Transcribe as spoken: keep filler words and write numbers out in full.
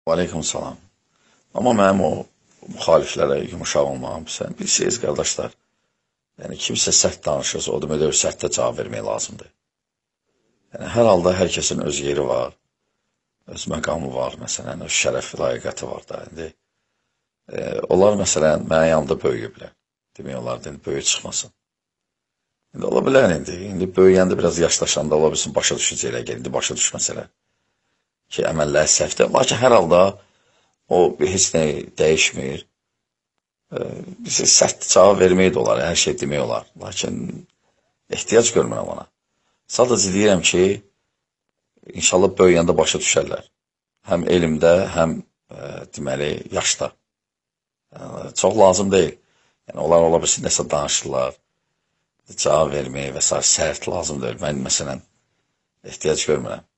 Aleyküm salam. Amma mənim o müxaliflərə yumuşaq olmağım, sən bilirsiniz, qardaşlar, yəni kimsə sərt danışırsa, o demək deyir, sərtdə cavab vermək lazımdır. Yəni, hər halda hər kəsin öz yeri var, öz məqamı var, məsələn, öz şərəf layiqəti var da. İndi, e, onlar, məsələn, mənə yanında böyüyüblər. Demək olar, indi böyük çıxmasın. İndi ola bilər, indi, indi böyüyəndə biraz yaşlaşanda ola bilsin, başa düşəcəklər, indi başa düşməsələr ki, əməlləri səhvdir. Lakin hər halda o heç nə dəyişmir. E, biz sərt cavab vermək də olar, hər şey demək olar. Lakin ehtiyac görmürəm ona. Sadəcə deyirəm ki, inşallah böyüyəndə başa düşərlər. Həm elmdə, həm e, deməli, yaşda. E, çox lazım deyil. Yəni, onlar ola bilsin, nəsə danışırlar, cavab vermək və s. sərt lazım deyil. Mən, məsələn, ehtiyac görmürəm.